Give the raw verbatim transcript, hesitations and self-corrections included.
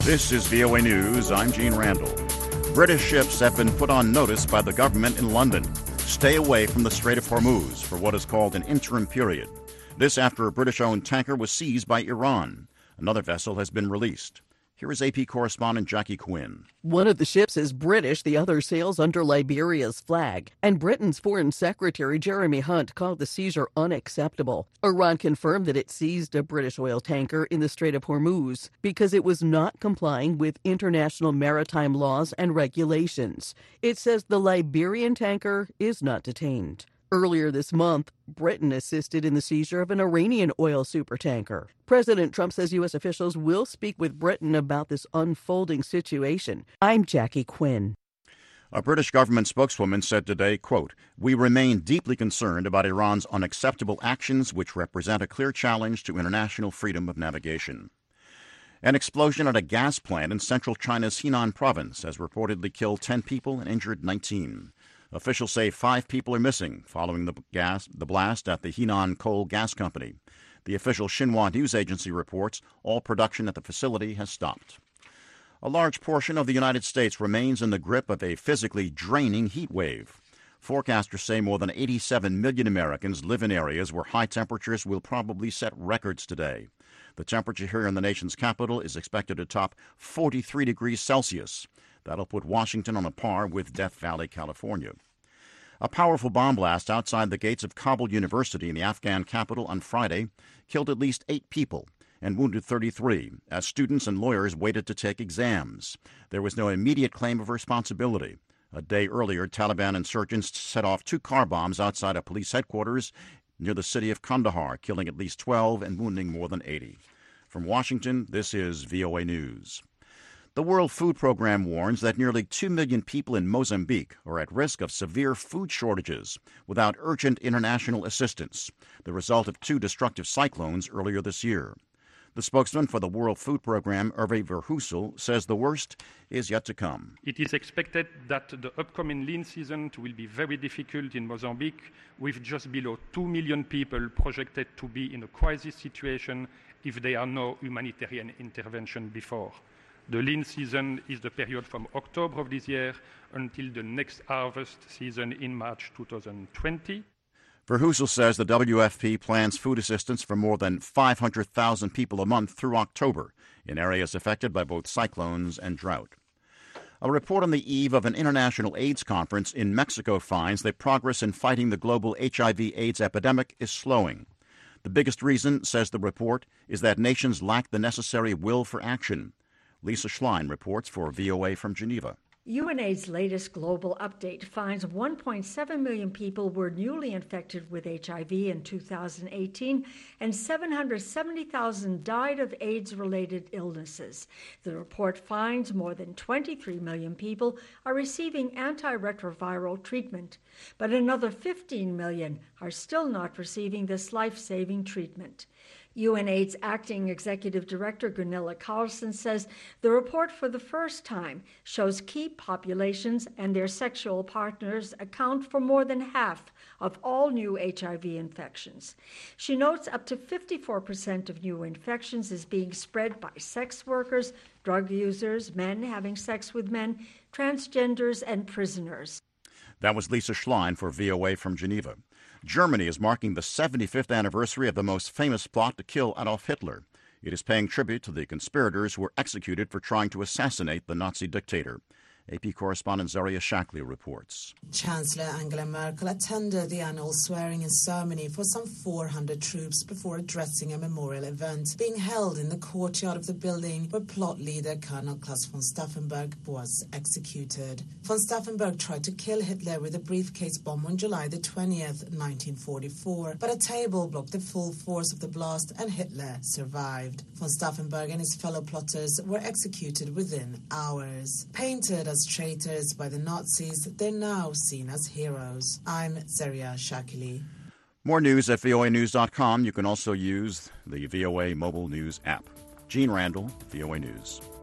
This is V O A News. I'm Gene Randall. British ships have been put on notice by the government in London. Stay away from the Strait of Hormuz for what is called an interim period. This after a British-owned tanker was seized by Iran. Another vessel has been released. Here is A P correspondent Jackie Quinn. One of the ships is British, the other sails under Liberia's flag. And Britain's Foreign Secretary Jeremy Hunt called the seizure unacceptable. Iran confirmed that it seized a British oil tanker in the Strait of Hormuz because it was not complying with international maritime laws and regulations. It says the Liberian tanker is not detained. Earlier this month, Britain assisted in the seizure of an Iranian oil supertanker. President Trump says U S officials will speak with Britain about this unfolding situation. I'm Jackie Quinn. A British government spokeswoman said today, quote, "We remain deeply concerned about Iran's unacceptable actions, which represent a clear challenge to international freedom of navigation." An explosion at a gas plant in central China's Henan province has reportedly killed ten people and injured nineteen. Officials say five people are missing following the gas, the blast at the Henan Coal Gas Company. The official Xinhua news agency reports all production at the facility has stopped. A large portion of the United States remains in the grip of a physically draining heat wave. Forecasters say more than eighty-seven million Americans live in areas where high temperatures will probably set records today. The temperature here in the nation's capital is expected to top forty-three degrees Celsius. That'll put Washington on a par with Death Valley, California. A powerful bomb blast outside the gates of Kabul University in the Afghan capital on Friday killed at least eight people and wounded thirty-three as students and lawyers waited to take exams. There was no immediate claim of responsibility. A day earlier, Taliban insurgents set off two car bombs outside a police headquarters near the city of Kandahar, killing at least twelve and wounding more than eighty. From Washington, this is V O A News. The World Food Program warns that nearly two million people in Mozambique are at risk of severe food shortages without urgent international assistance, the result of two destructive cyclones earlier this year. The spokesman for the World Food Program, Hervé Verheuvel, says the worst is yet to come. It is expected that the upcoming lean season will be very difficult in Mozambique, with just below two million people projected to be in a crisis situation if there are no humanitarian intervention before. The lean season is the period from October of this year until the next harvest season in March two thousand twenty. Verheuvel says the W F P plans food assistance for more than five hundred thousand people a month through October in areas affected by both cyclones and drought. A report on the eve of an international AIDS conference in Mexico finds that progress in fighting the global H I V AIDS epidemic is slowing. The biggest reason, says the report, is that nations lack the necessary will for action. Lisa Schlein reports for V O A from Geneva. UNAIDS' latest global update finds one point seven million people were newly infected with H I V in two thousand eighteen, and seven hundred seventy thousand died of AIDS-related illnesses. The report finds more than twenty-three million people are receiving antiretroviral treatment, but another fifteen million are still not receiving this life-saving treatment. UNAIDS acting executive director Gunilla Carlson says the report for the first time shows key populations and their sexual partners account for more than half of all new H I V infections. She notes up to fifty-four percent of new infections is being spread by sex workers, drug users, men having sex with men, transgenders, and prisoners. That was Lisa Schlein for V O A from Geneva. Germany is marking the seventy-fifth anniversary of the most famous plot to kill Adolf Hitler. It is paying tribute to the conspirators who were executed for trying to assassinate the Nazi dictator. A P correspondent Zaria Shakli reports. Chancellor Angela Merkel attended the annual swearing-in ceremony for some four hundred troops before addressing a memorial event being held in the courtyard of the building where plot leader Colonel Klaus von Stauffenberg was executed. Von Stauffenberg tried to kill Hitler with a briefcase bomb on July the twentieth, nineteen forty-four, but a table blocked the full force of the blast and Hitler survived. Von Stauffenberg and his fellow plotters were executed within hours. Painted as traitors by the Nazis, they're now seen as heroes. I'm Zaria Shakili. More news at V O A news dot com. You can also use the V O A mobile news app. Gene Randall, V O A News.